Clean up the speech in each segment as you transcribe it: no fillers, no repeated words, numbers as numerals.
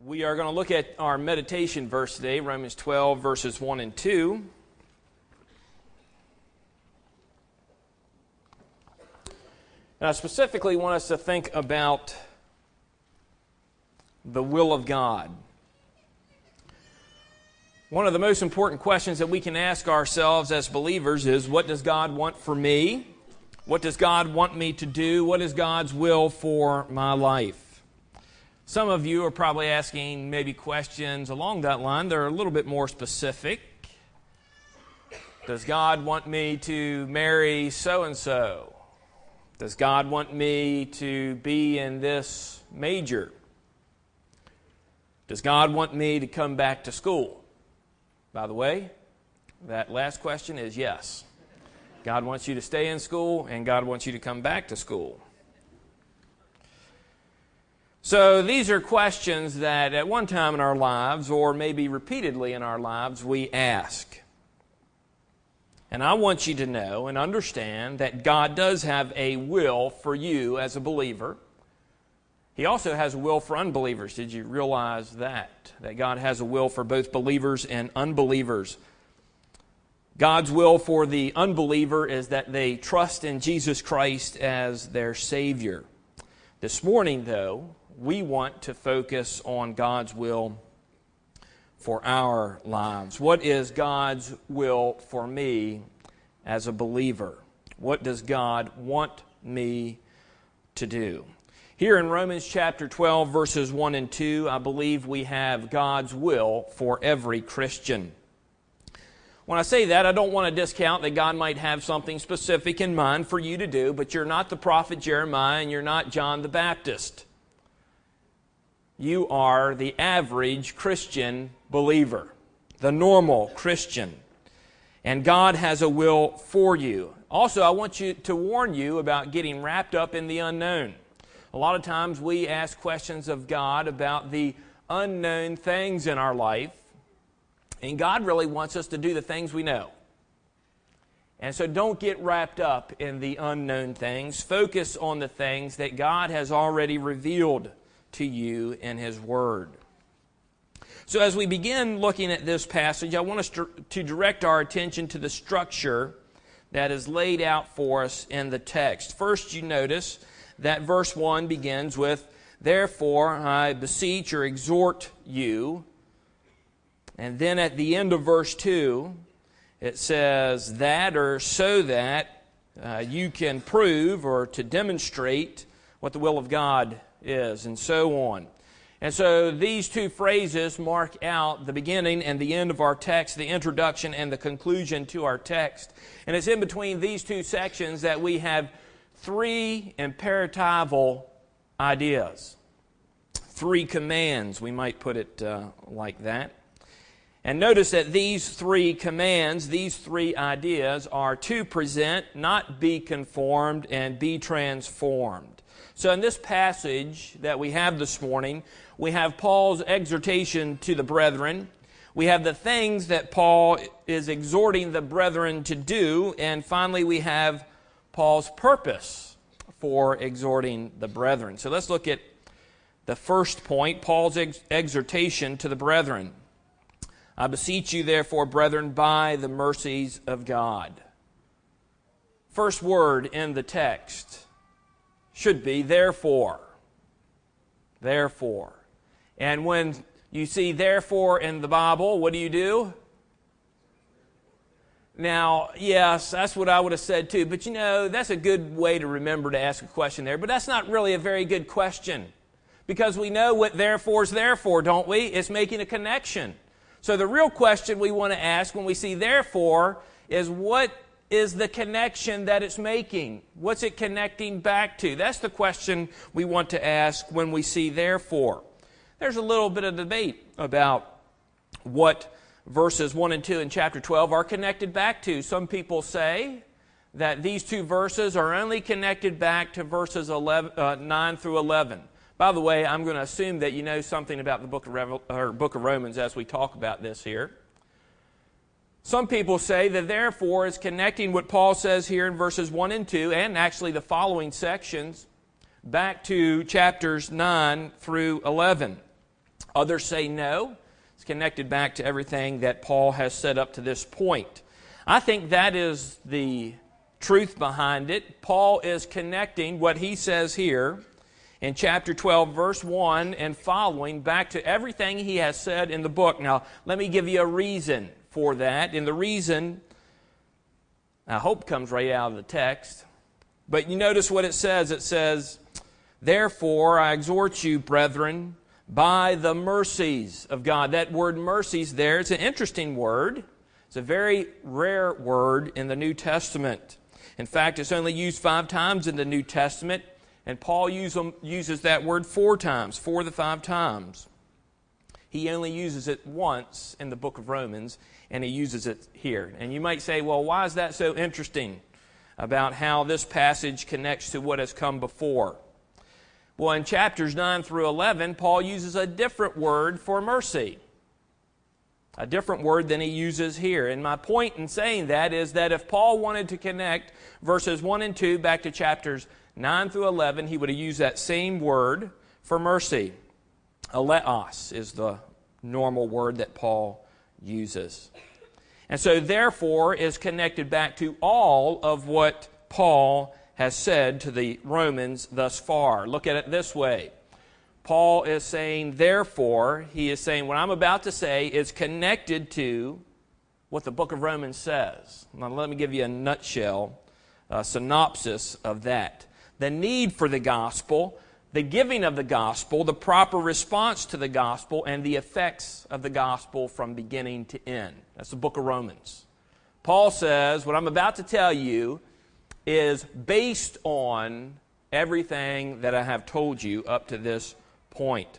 We are going to look at our meditation verse today, Romans 12, verses 1 and 2. And I specifically want us to think about the will of God. One of the most important questions that we can ask ourselves as believers is, what does God want for me? What does God want me to do? What is God's will for my life? Some of you are probably asking maybe questions along that line. They're a little bit more specific. Does God want me to marry so-and-so? Does God want me to be in this major? Does God want me to come back to school? By the way, that last question is yes. God wants you to stay in school, and God wants you to come back to school. So these are questions that at one time in our lives, or maybe repeatedly in our lives, we ask. And I want you to know and understand that God does have a will for you as a believer. He also has a will for unbelievers. Did you realize that? That God has a will for both believers and unbelievers. God's will for the unbeliever is that they trust in Jesus Christ as their Savior. This morning, though, we want to focus on God's will for our lives. What is God's will for me as a believer? What does God want me to do? Here in Romans chapter 12, verses 1 and 2, I believe we have God's will for every Christian. When I say that, I don't want to discount that God might have something specific in mind for you to do, but you're not the prophet Jeremiah and you're not John the Baptist. You are the average Christian believer, the normal Christian. And God has a will for you. Also, I want to warn you about getting wrapped up in the unknown. A lot of times we ask questions of God about the unknown things in our life, and God really wants us to do the things we know. And so don't get wrapped up in the unknown things. Focus on the things that God has already revealed to you in His Word. So as we begin looking at this passage, I want us to direct our attention to the structure that is laid out for us in the text. First, you notice that verse 1 begins with, "Therefore I beseech or exhort you." And then at the end of verse 2, it says that or so that you can prove or to demonstrate what the will of God is, and so on. And so these two phrases mark out the beginning and the end of our text, the introduction and the conclusion to our text. And it's in between these two sections that we have three imperatival ideas. Three commands, we might put it like that. And notice that these three commands, these three ideas are to present, not be conformed, and be transformed. So in this passage that we have this morning, we have Paul's exhortation to the brethren. We have the things that Paul is exhorting the brethren to do. And finally, we have Paul's purpose for exhorting the brethren. So let's look at the first point, Paul's exhortation to the brethren. "I beseech you, therefore, brethren, by the mercies of God." First word in the text should be therefore. Therefore. And when you see therefore in the Bible, what do? Now, yes, that's what I would have said too. But you know, that's a good way to remember to ask a question there. But that's not really a very good question. Because we know what therefore is therefore, don't we? It's making a connection. So the real question we want to ask when we see therefore is, what is the connection that it's making? What's it connecting back to? That's the question we want to ask when we see therefore. There's a little bit of debate about what verses 1 and 2 in chapter 12 are connected back to. Some people say that these two verses are only connected back to verses 9 through 11. By the way, I'm going to assume that you know something about the book of Romans as we talk about this here. Some people say that therefore is connecting what Paul says here in verses 1 and 2, and actually the following sections, back to chapters 9 through 11. Others say no. It's connected back to everything that Paul has said up to this point. I think that is the truth behind it. Paul is connecting what he says here in chapter 12, verse 1 and following back to everything he has said in the book. Now, let me give you a reason for that. And the reason, I hope, comes right out of the text. But you notice what it says. It says, "Therefore I exhort you, brethren, by the mercies of God." That word mercies there, it's an interesting word. It's a very rare word in the New Testament. In fact, it's only used 5 times in the New Testament, and Paul uses that word 4 times, 4 of the 5 times. He only uses it once in the book of Romans, and he uses it here. And you might say, well, why is that so interesting about how this passage connects to what has come before? Well, in chapters 9 through 11, Paul uses a different word for mercy. A different word than he uses here. And my point in saying that is that if Paul wanted to connect verses 1 and 2 back to chapters 9 through 11, he would have used that same word for mercy. Aleos is the normal word that Paul uses. And so therefore is connected back to all of what Paul has said to the Romans thus far. Look at it this way. Paul is saying, therefore, he is saying what I'm about to say is connected to what the book of Romans says. Now let me give you a nutshell, a synopsis of that. The need for the gospel, the giving of the gospel, the proper response to the gospel, and the effects of the gospel from beginning to end. That's the book of Romans. Paul says, what I'm about to tell you is based on everything that I have told you up to this point.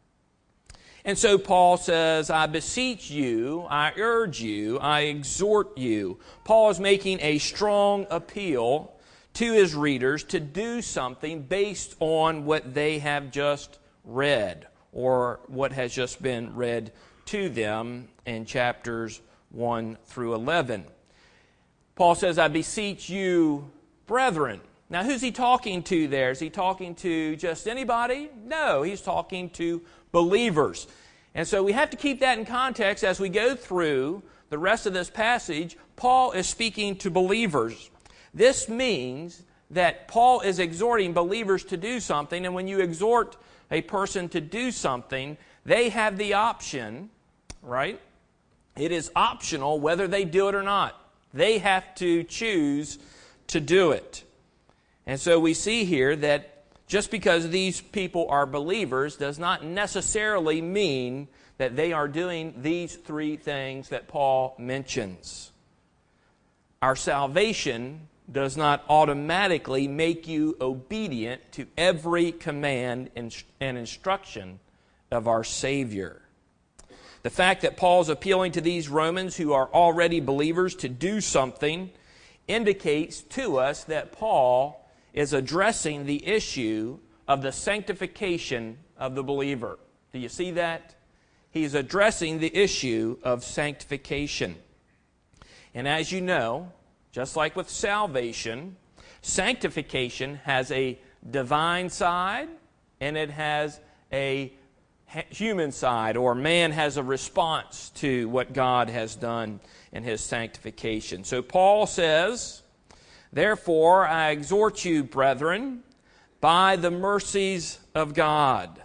And so Paul says, I beseech you, I urge you, I exhort you. Paul is making a strong appeal to his readers to do something based on what they have just read or what has just been read to them in chapters 1 through 11. Paul says, I beseech you, brethren. Now, who's he talking to there? Is he talking to just anybody? No, he's talking to believers. And so we have to keep that in context as we go through the rest of this passage. Paul is speaking to believers. This means that Paul is exhorting believers to do something, and when you exhort a person to do something, they have the option, right? It is optional whether they do it or not. They have to choose to do it. And so we see here that just because these people are believers does not necessarily mean that they are doing these 3 things that Paul mentions. Our salvation does not automatically make you obedient to every command and instruction of our Savior. The fact that Paul's appealing to these Romans who are already believers to do something indicates to us that Paul is addressing the issue of the sanctification of the believer. Do you see that? He's addressing the issue of sanctification. And as you know, just like with salvation, sanctification has a divine side and it has a human side, or man has a response to what God has done in his sanctification. So Paul says, therefore, I exhort you, brethren, by the mercies of God.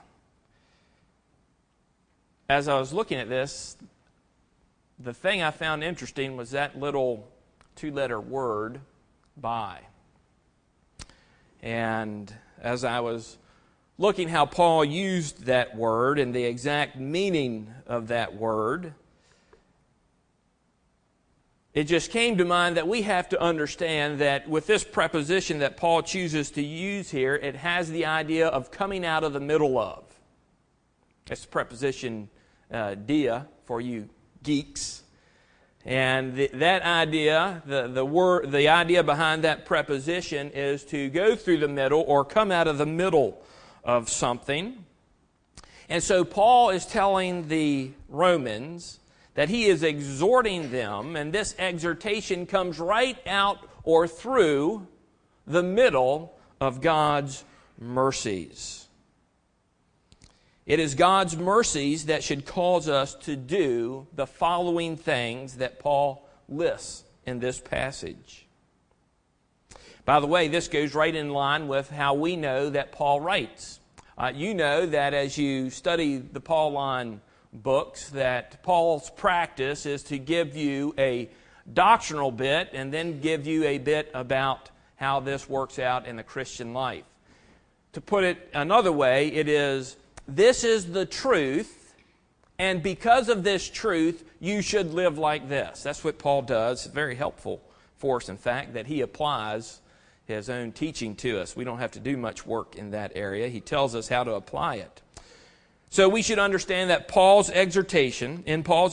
As I was looking at this, the thing I found interesting was that little 2-letter word, by. And as I was looking how Paul used that word and the exact meaning of that word, it just came to mind that we have to understand that with this preposition that Paul chooses to use here, it has the idea of coming out of the middle of. It's the preposition dia for you geeks. And that idea, the idea behind that preposition is to go through the middle or come out of the middle of something. And so Paul is telling the Romans that he is exhorting them, and this exhortation comes right out or through the middle of God's mercies. It is God's mercies that should cause us to do the following things that Paul lists in this passage. By the way, this goes right in line with how we know that Paul writes. You know that as you study the Pauline books, that Paul's practice is to give you a doctrinal bit and then give you a bit about how this works out in the Christian life. To put it another way, it is, this is the truth, and because of this truth, you should live like this. That's what Paul does. It's very helpful for us, in fact, that he applies his own teaching to us. We don't have to do much work in that area. He tells us how to apply it. So we should understand that Paul's exhortation,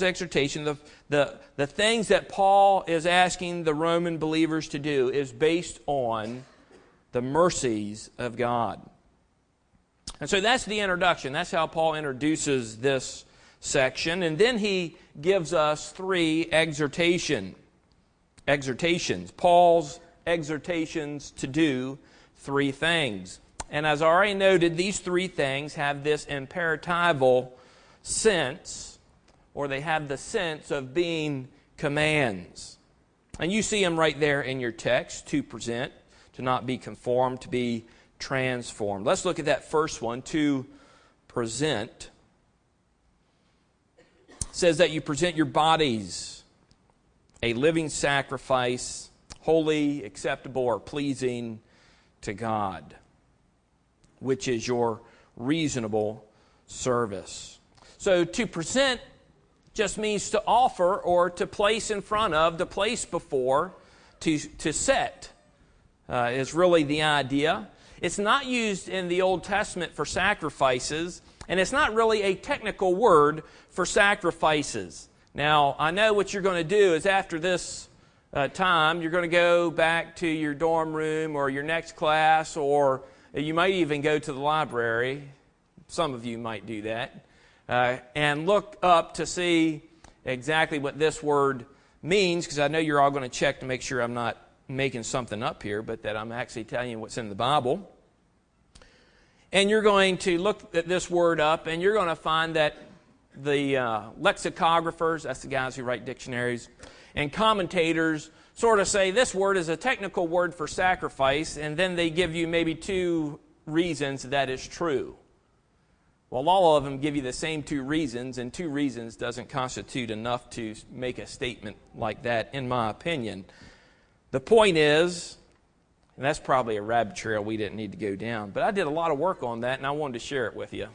the things that Paul is asking the Roman believers to do is based on the mercies of God. And so that's the introduction. That's how Paul introduces this section. And then he gives us three exhortations. Paul's exhortations to do three things. And as I already noted, these three things have this imperatival sense, or they have the sense of being commands. And you see them right there in your text: to present, to not be conformed, to be transformed. Let's look at that first one, to present. It says that you present your bodies a living sacrifice, holy, acceptable, or pleasing to God, which is your reasonable service. So to present just means to offer or to place in front of, to place before, to set is really the idea. It's not used in the Old Testament for sacrifices, and it's not really a technical word for sacrifices. Now, I know what you're going to do is after this time, you're going to go back to your dorm room or your next class, or you might even go to the library. Some of you might do that. And look up to see exactly what this word means, because I know you're all going to check to make sure I'm not making something up here, but that I'm actually telling you what's in the Bible. And you're going to look at this word up, and you're going to find that the lexicographers, that's the guys who write dictionaries, and commentators sort of say this word is a technical word for sacrifice, and then they give you maybe two reasons that is true. Well, all of them give you the same two reasons, and two reasons doesn't constitute enough to make a statement like that, in my opinion. The point is, and that's probably a rabbit trail we didn't need to go down, but I did a lot of work on that, and I wanted to share it with you.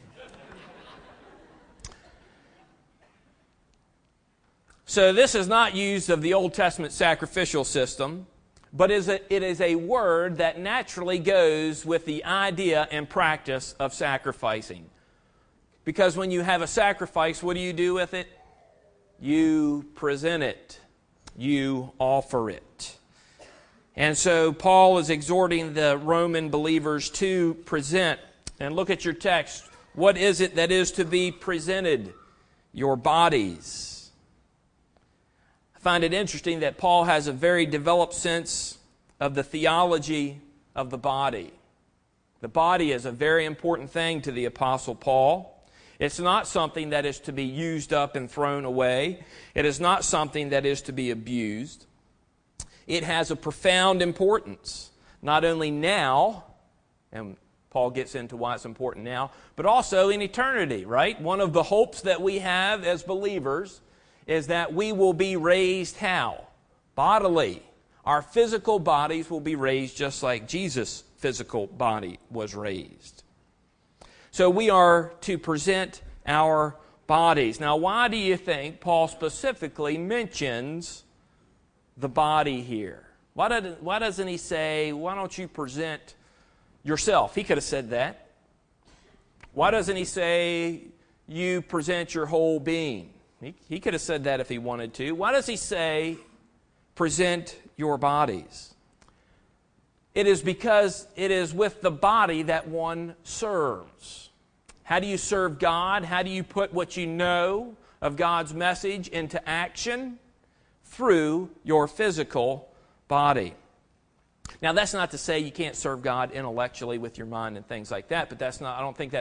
So this is not used of the Old Testament sacrificial system, but it is a word that naturally goes with the idea and practice of sacrificing. Because when you have a sacrifice, what do you do with it? You present it. You offer it. And so Paul is exhorting the Roman believers to present. And look at your text. What is it that is to be presented? Your bodies. I find it interesting that Paul has a very developed sense of the theology of the body. The body is a very important thing to the Apostle Paul. It's not something that is to be used up and thrown away. It is not something that is to be abused. It has a profound importance, not only now, and Paul gets into why it's important now, but also in eternity, right? One of the hopes that we have as believers is that we will be raised how? Bodily. Our physical bodies will be raised just like Jesus' physical body was raised. So we are to present our bodies. Now, why do you think Paul specifically mentions the body here? Why doesn't he say, why don't you present yourself? He could have said that. Why doesn't he say, you present your whole being? He could have said that if he wanted to. Why does he say, present your bodies? It is because it is with the body that one serves. How do you serve God? How do you put what you know of God's message into action? Through your physical body. Now, that's not to say you can't serve God intellectually with your mind and things like that, but I don't think that's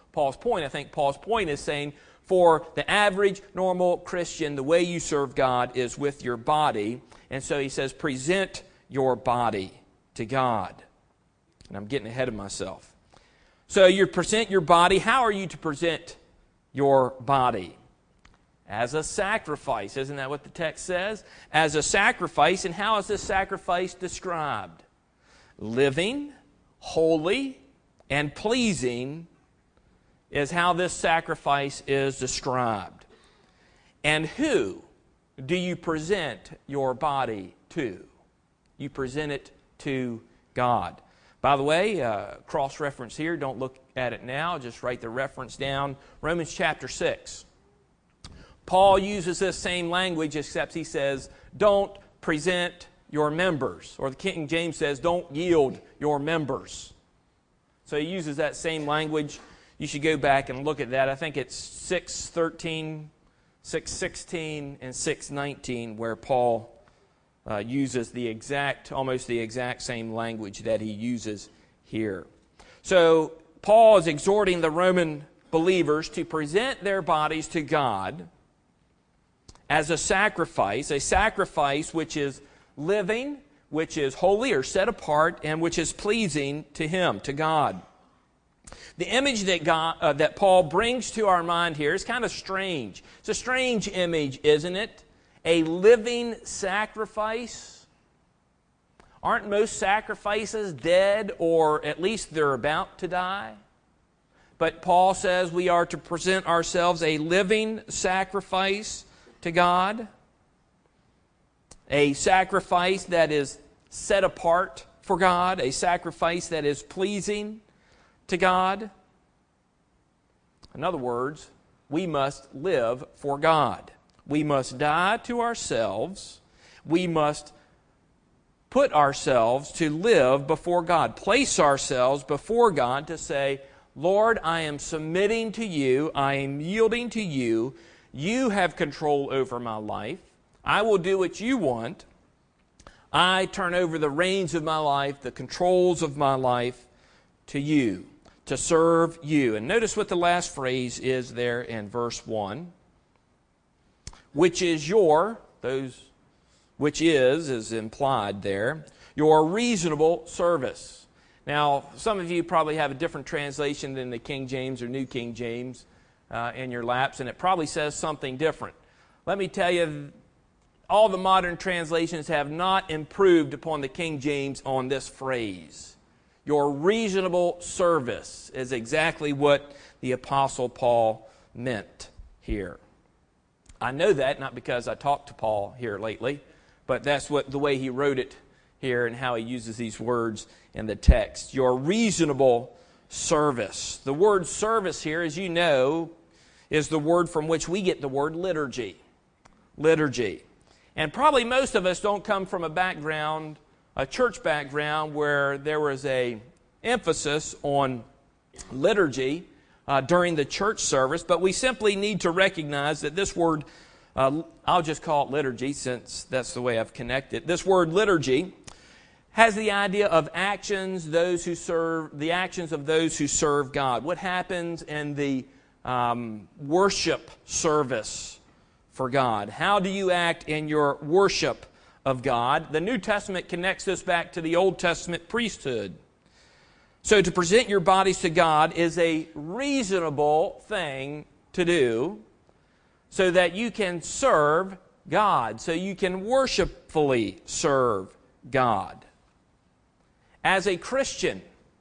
Paul's point. I think Paul's point is saying for the average, normal Christian, the way you serve God is with your body. And so he says, present your body to God. And I'm getting ahead of myself. So you present your body. How are you to present your body? As a sacrifice. Isn't that what the text says? As a sacrifice. And how is this sacrifice described? Living, holy, and pleasing is how this sacrifice is described. And who do you present your body to? You present it to God. By the way, cross-reference here, don't look at it now, just write the reference down. Romans chapter 6. Paul uses this same language, except he says, don't present your members. Or the King James says, don't yield your members. So he uses that same language. You should go back and look at that. I think it's 6:13, 6:16, and 6:19 where Paul uses almost the exact same language that he uses here. So Paul is exhorting the Roman believers to present their bodies to God as a sacrifice which is living, which is holy or set apart, and which is pleasing to Him, to God. The image that Paul brings to our mind here is kind of strange. It's a strange image, isn't it? A living sacrifice. Aren't most sacrifices dead, or at least they're about to die? But Paul says we are to present ourselves a living sacrifice to God. A sacrifice that is set apart for God. A sacrifice that is pleasing to God. In other words, we must live for God. We must die to ourselves. We must put ourselves to live before God. Place ourselves before God to say, Lord, I am submitting to you. I am yielding to you. You have control over my life. I will do what you want. I turn over the reins of my life, the controls of my life to you, to serve you. And notice what the last phrase is there in verse 1. Which is implied there, your reasonable service. Now, some of you probably have a different translation than the King James or New King James in your laps, and it probably says something different. Let me tell you, all the modern translations have not improved upon the King James on this phrase. Your reasonable service is exactly what the Apostle Paul meant here. I know that not because I talked to Paul here lately, but that's the way he wrote it here and how he uses these words in the text. Your reasonable service. The word service here, as you know, is the word from which we get the word liturgy. Liturgy. And probably most of us don't come from a church background where there was an emphasis on liturgy during the church service, but we simply need to recognize that this word, I'll just call it liturgy since that's the way I've connected. This word liturgy has the idea of the actions of those who serve God. What happens in the worship service for God? How do you act in your worship of God? The New Testament connects this back to the Old Testament priesthood. So to present your bodies to God is a reasonable thing to do so that you can serve God, so you can worshipfully serve God. As a Christian,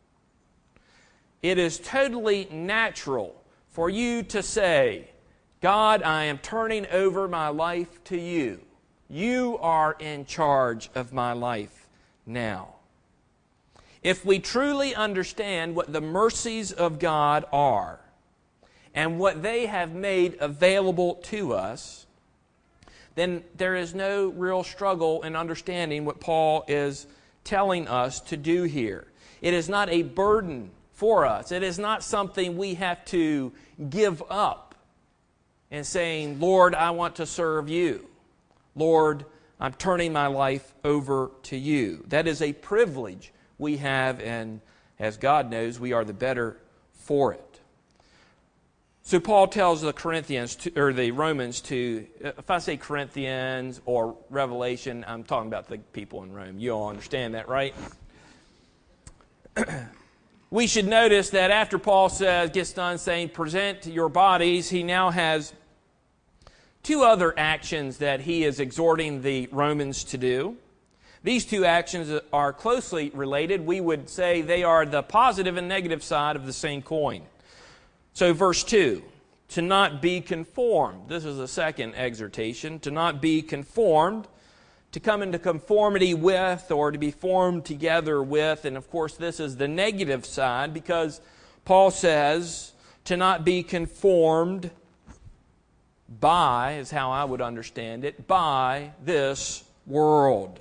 it is totally natural for you to say, God, I am turning over my life to you. You are in charge of my life now. If we truly understand what the mercies of God are and what they have made available to us, then there is no real struggle in understanding what Paul is telling us to do here. It is not a burden for us. It is not something we have to give up and saying, Lord, I want to serve you. Lord, I'm turning my life over to you. That is a privilege we have, and as God knows, we are the better for it. So Paul tells the the Romans to, if I say Corinthians or Revelation, I'm talking about the people in Rome. You all understand that, right? We should notice that after Paul gets done saying, present your bodies, he now has two other actions that he is exhorting the Romans to do. These two actions are closely related. We would say they are the positive and negative side of the same coin. So verse 2, to not be conformed. This is the second exhortation. To not be conformed, to come into conformity with, or to be formed together with. And of course this is the negative side, because Paul says to not be conformed by, is how I would understand it, by this world.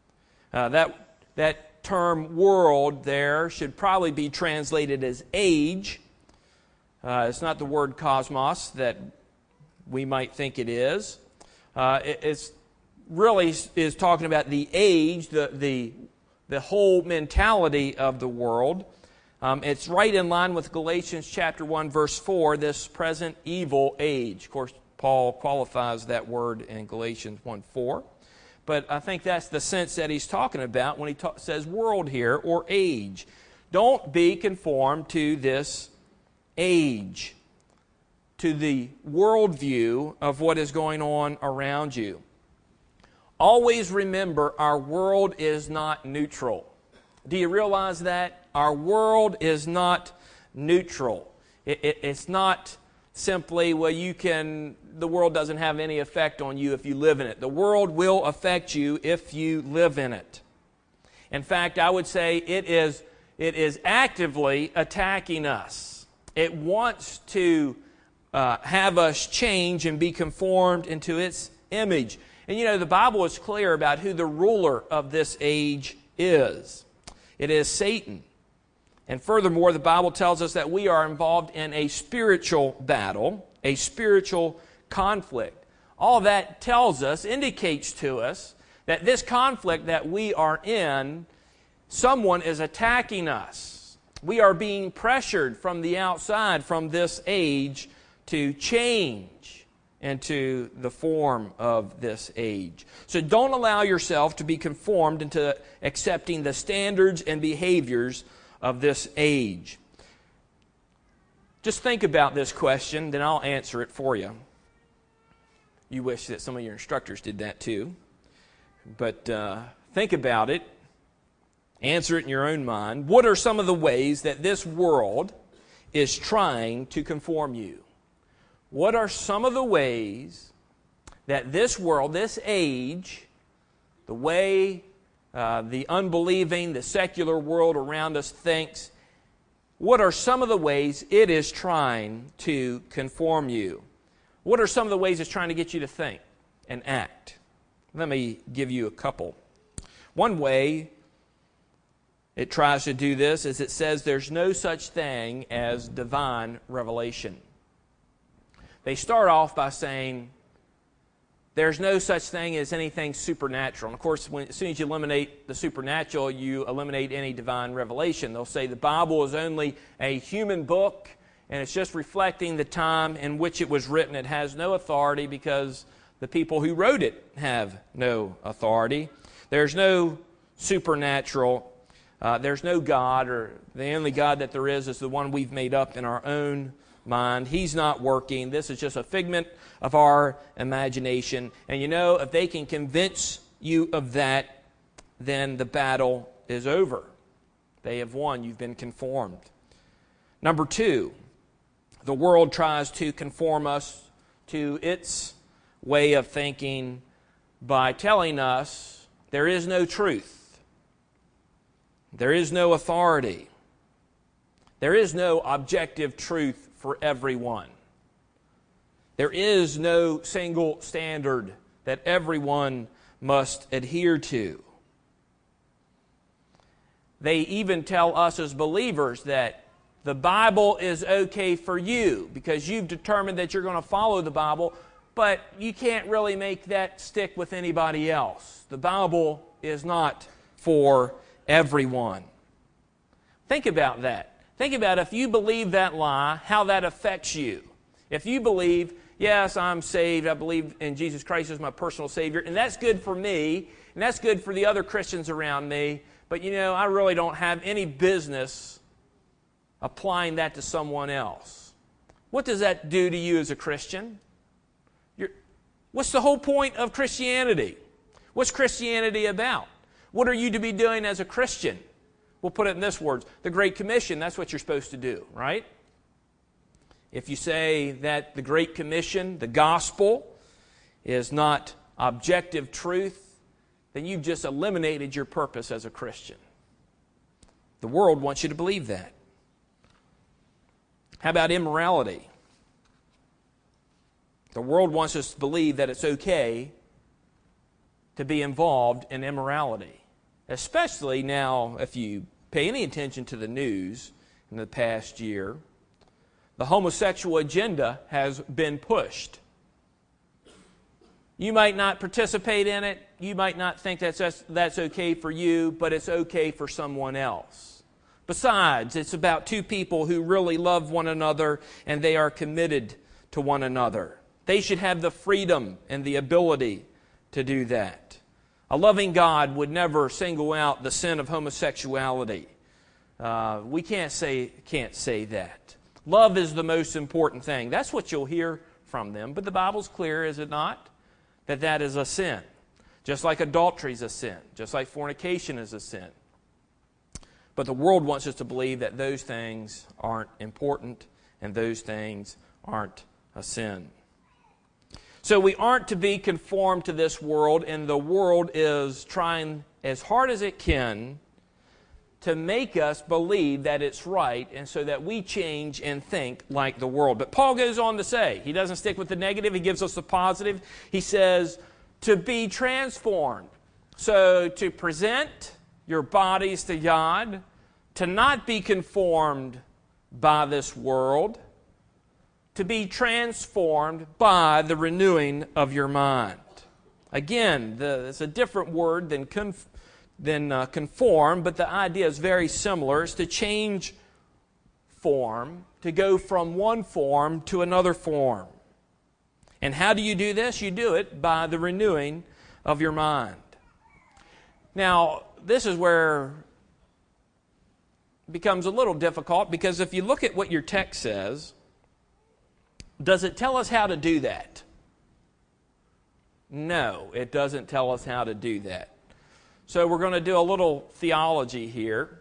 That term world there should probably be translated as age. It's not the word cosmos that we might think it is. It's really is talking about the age, the whole mentality of the world. It's right in line with Galatians chapter 1, verse 4, this present evil age. Of course, Paul qualifies that word in Galatians 1:4. But I think that's the sense that he's talking about when he says world here, or age. Don't be conformed to this age, to the worldview of what is going on around you. Always remember, our world is not neutral. Do you realize that? Our world is not neutral. It's not simply, well, the world doesn't have any effect on you if you live in it. The world will affect you if you live in it. In fact, I would say it is actively attacking us. It wants to have us change and be conformed into its image. And you know, the Bible is clear about who the ruler of this age is. It is Satan. And furthermore, the Bible tells us that we are involved in a spiritual battle, a spiritual conflict. All that tells us, indicates to us, that this conflict that we are in, someone is attacking us. We are being pressured from the outside, from this age, to change into the form of this age. So don't allow yourself to be conformed into accepting the standards and behaviors of this age. Just think about this question, then I'll answer it for you. You wish that some of your instructors did that too. But think about it. Answer it in your own mind. What are some of the ways that this world is trying to conform you? What are some of the ways that this world, this age, the way the unbelieving, the secular world around us thinks, what are some of the ways it is trying to conform you? What are some of the ways it's trying to get you to think and act? Let me give you a couple. One way it tries to do this is it says there's no such thing as divine revelation. They start off by saying there's no such thing as anything supernatural. And of course, as soon as you eliminate the supernatural, you eliminate any divine revelation. They'll say the Bible is only a human book, and it's just reflecting the time in which it was written. It has no authority because the people who wrote it have no authority. There's no supernatural. There's no God, or the only God that there is the one we've made up in our own mind. He's not working. This is just a figment of our imagination. And you know, if they can convince you of that, then the battle is over. They have won. You've been conformed. Number two, the world tries to conform us to its way of thinking by telling us there is no truth. There is no authority. There is no objective truth for everyone. There is no single standard that everyone must adhere to. They even tell us as believers that the Bible is okay for you because you've determined that you're going to follow the Bible, but you can't really make that stick with anybody else. The Bible is not for everyone. Think about that. Think about if you believe that lie, how that affects you. If you believe, yes, I'm saved, I believe in Jesus Christ as my personal Savior, and that's good for me, and that's good for the other Christians around me, but I really don't have any business applying that to someone else. What does that do to you as a Christian? What's the whole point of Christianity? What's Christianity about? What are you to be doing as a Christian? We'll put it in this words. The Great Commission, that's what you're supposed to do, right? If you say that the Great Commission, the gospel, is not objective truth, then you've just eliminated your purpose as a Christian. The world wants you to believe that. How about immorality? The world wants us to believe that it's okay to be involved in immorality. Especially now, if you pay any attention to the news in the past year, the homosexual agenda has been pushed. You might not participate in it. You might not think that's okay for you, but it's okay for someone else. Besides, it's about two people who really love one another and they are committed to one another. They should have the freedom and the ability to do that. A loving God would never single out the sin of homosexuality. We can't say that. Love is the most important thing. That's what you'll hear from them. But the Bible's clear, is it not? That is a sin. Just like adultery is a sin. Just like fornication is a sin. But the world wants us to believe that those things aren't important and those things aren't a sin. So we aren't to be conformed to this world, and the world is trying as hard as it can to make us believe that it's right, and so that we change and think like the world. But Paul goes on to say, he doesn't stick with the negative, he gives us the positive. He says, to be transformed. So to present your bodies to God, to not be conformed by this world, to be transformed by the renewing of your mind. Again, it's a different word than conform, but the idea is very similar. It's to change form, to go from one form to another form. And how do you do this? You do it by the renewing of your mind. Now, this is where it becomes a little difficult, because if you look at what your text says, does it tell us how to do that? No, it doesn't tell us how to do that. So we're going to do a little theology here.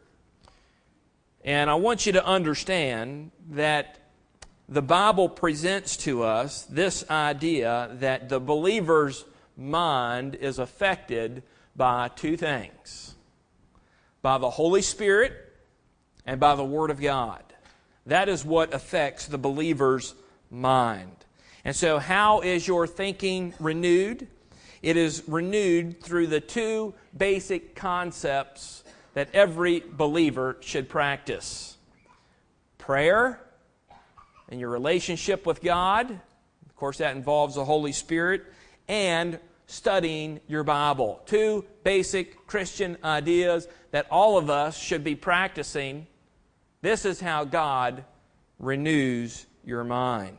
And I want you to understand that the Bible presents to us this idea that the believer's mind is affected by two things: by the Holy Spirit and by the Word of God. That is what affects the believer's mind. And so how is your thinking renewed? It is renewed through the two basic concepts that every believer should practice: prayer and your relationship with God. Of course, that involves the Holy Spirit. And studying your Bible. Two basic Christian ideas that all of us should be practicing. This is how God renews your mind.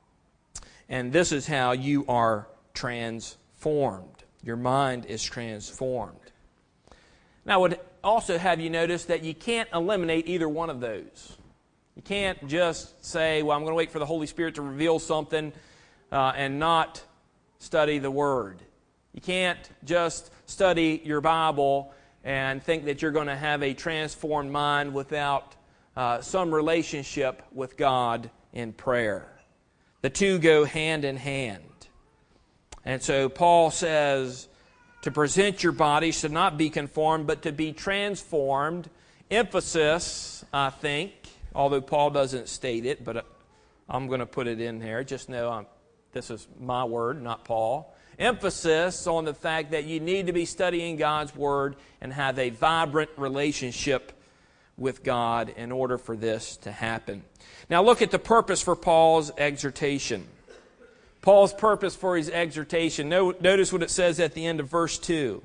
And this is how you are transformed. Your mind is transformed. Now, I would also have you notice that you can't eliminate either one of those. You can't just say, well, I'm going to wait for the Holy Spirit to reveal something and not study the Word. You can't just study your Bible and think that you're going to have a transformed mind without some relationship with God in prayer. The two go hand in hand. And so Paul says to present your bodies to not be conformed, but to be transformed. Emphasis, I think, although Paul doesn't state it, but I'm going to put it in there. Just know this is my word, not Paul. Emphasis on the fact that you need to be studying God's Word and have a vibrant relationship with God in order for this to happen. Now look at the purpose for Paul's exhortation. Paul's purpose for his exhortation. Notice what it says at the end of verse 2.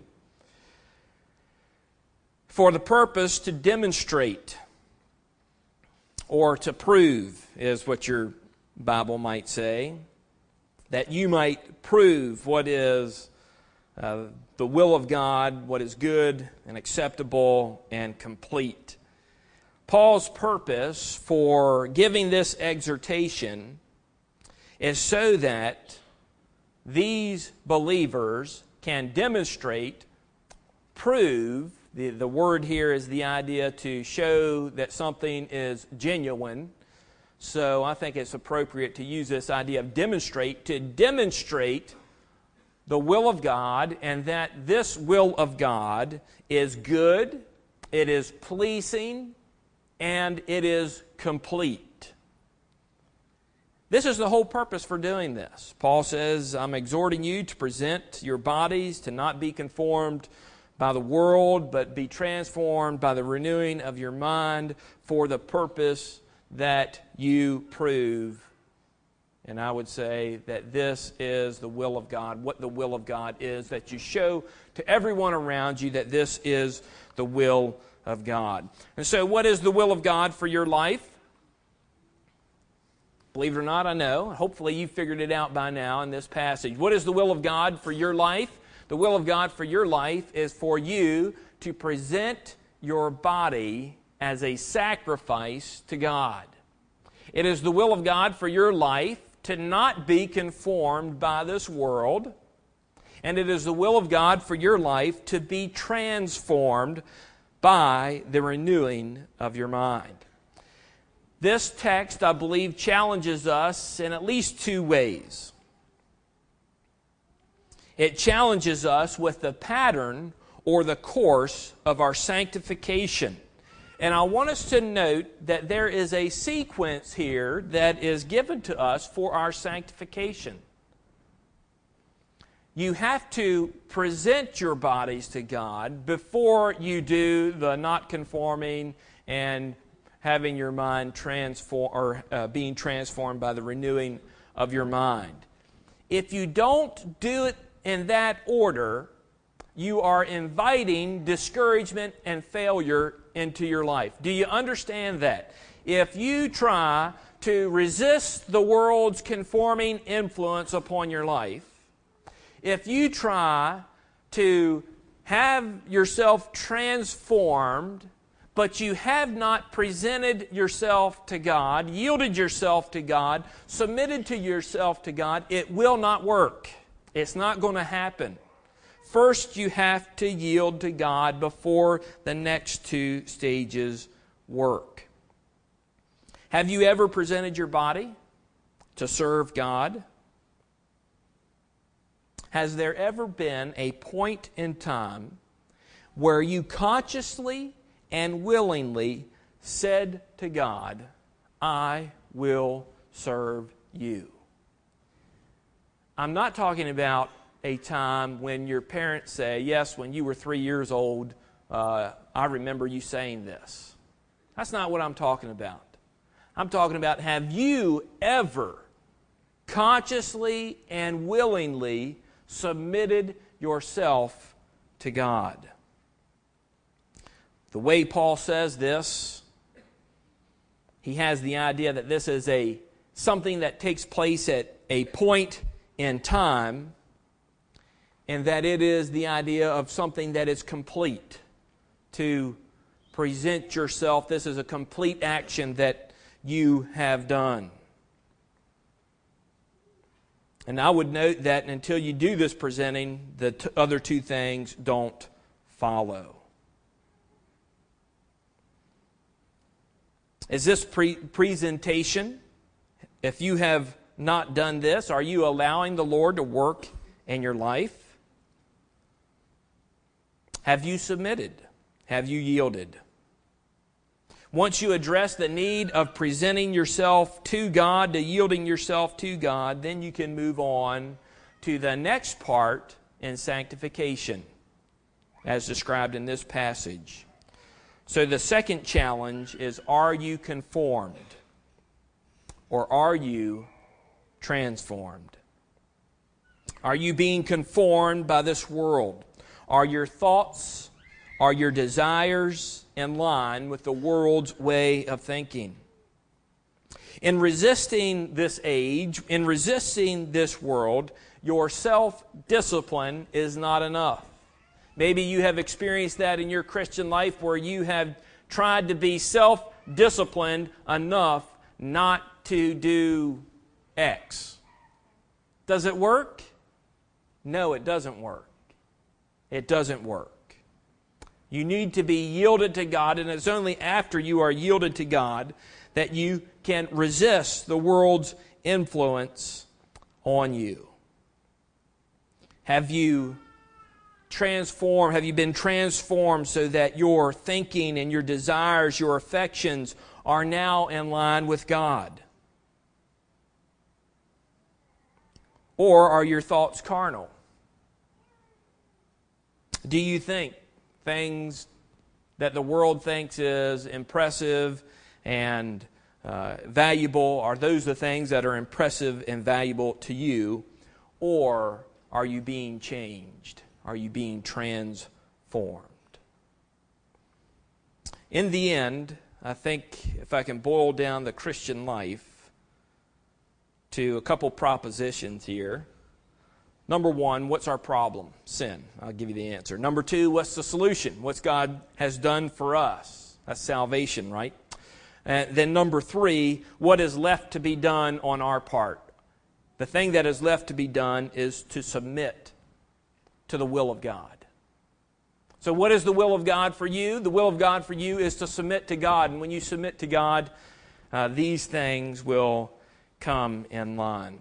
For the purpose to demonstrate or to prove is what your Bible might say, that you might prove what is the will of God, what is good and acceptable and complete. Paul's purpose for giving this exhortation is so that these believers can demonstrate, prove, the word here is the idea to show that something is genuine. So I think it's appropriate to use this idea of demonstrate, to demonstrate the will of God, and that this will of God is good, it is pleasing, and it is complete. This is the whole purpose for doing this. Paul says, I'm exhorting you to present your bodies to not be conformed by the world, but be transformed by the renewing of your mind for the purpose that you prove. And I would say that this is the will of God. What the will of God is, that you show to everyone around you that this is the will of God. And so what is the will of God for your life? Believe it or not, I know. Hopefully you figured it out by now in this passage. What is the will of God for your life? The will of God for your life is for you to present your body as a sacrifice to God. It is the will of God for your life to not be conformed by this world. And it is the will of God for your life to be transformed by the renewing of your mind. This text, I believe, challenges us in at least two ways. It challenges us with the pattern or the course of our sanctification. And I want us to note that there is a sequence here that is given to us for our sanctification. You have to present your bodies to God before you do the not conforming and having your mind being transformed by the renewing of your mind. If you don't do it in that order, you are inviting discouragement and failure into your life. Do you understand that? If you try to resist the world's conforming influence upon your life, if you try to have yourself transformed, but you have not presented yourself to God, yielded yourself to God, submitted to yourself to God, it will not work. It's not going to happen. First, you have to yield to God before the next two stages work. Have you ever presented your body to serve God? Has there ever been a point in time where you consciously and willingly said to God, I will serve you? I'm not talking about a time when your parents say, yes, when you were 3 years old, I remember you saying this. That's not what I'm talking about. I'm talking about, have you ever consciously and willingly submitted yourself to God? The way Paul says this, he has the idea that this is something that takes place at a point in time, and that it is the idea of something that is complete. To present yourself, this is a complete action that you have done. And I would note that until you do this presenting, the other two things don't follow. Is this presentation? If you have not done this, are you allowing the Lord to work in your life? Have you submitted? Have you yielded? Once you address the need of presenting yourself to God, to yielding yourself to God, then you can move on to the next part in sanctification, as described in this passage. So the second challenge is, are you conformed or are you transformed? Are you being conformed by this world? Are your thoughts, are your desires in line with the world's way of thinking? In resisting this age, in resisting this world, your self-discipline is not enough. Maybe you have experienced that in your Christian life where you have tried to be self-disciplined enough not to do X. Does it work? No, it doesn't work. It doesn't work. You need to be yielded to God, and it's only after you are yielded to God that you can resist the world's influence on you. Have you been transformed so that your thinking and your desires, your affections are now in line with God? Or are your thoughts carnal? Do you think things that the world thinks is impressive and valuable, are those the things that are impressive and valuable to you? Or are you being changed? Are you being transformed? In the end, I think if I can boil down the Christian life to a couple propositions here. Number one, what's our problem? Sin. I'll give you the answer. Number two, what's the solution? What's God has done for us? That's salvation, right? And then number three, what is left to be done on our part? The thing that is left to be done is to submit to the will of God. So what is the will of God for you? The will of God for you is to submit to God. And when you submit to God, these things will come in line.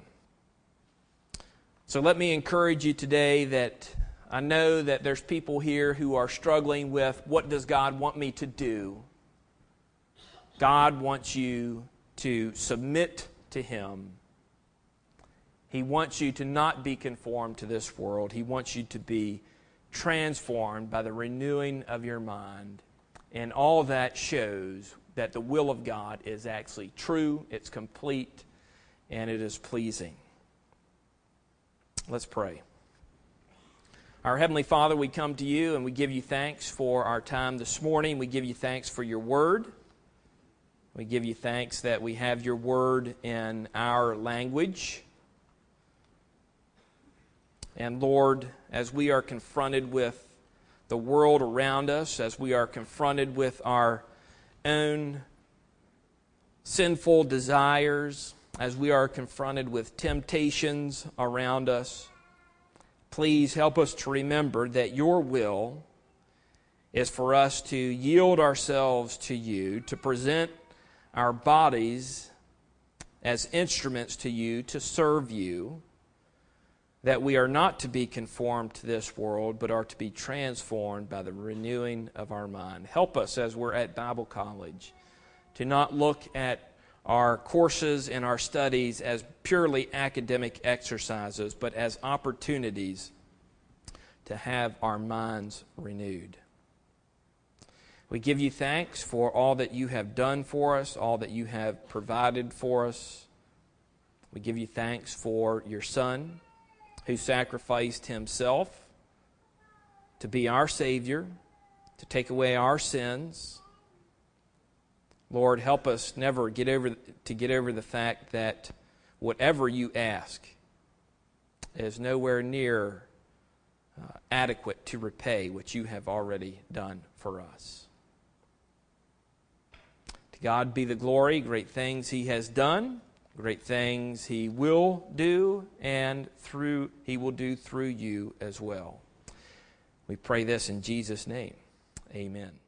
So let me encourage you today that I know that there's people here who are struggling with, what does God want me to do? God wants you to submit to Him. He wants you to not be conformed to this world. He wants you to be transformed by the renewing of your mind. And all that shows that the will of God is actually true, it's complete, and it is pleasing. Let's pray. Our Heavenly Father, we come to you and we give you thanks for our time this morning. We give you thanks for your word. We give you thanks that we have your word in our language. And Lord, as we are confronted with the world around us, as we are confronted with our own sinful desires, as we are confronted with temptations around us, please help us to remember that your will is for us to yield ourselves to you, to present our bodies as instruments to you, to serve you, that we are not to be conformed to this world, but are to be transformed by the renewing of our mind. Help us as we're at Bible college to not look at our courses and our studies as purely academic exercises, but as opportunities to have our minds renewed. We give you thanks for all that you have done for us, all that you have provided for us. We give you thanks for your Son, who sacrificed himself to be our Savior, to take away our sins. Lord, help us never get over the fact that whatever you ask is nowhere near adequate to repay what you have already done for us. To God be the glory, great things He has done, great things He will do, and He will do through you as well. We pray this in Jesus' name. Amen.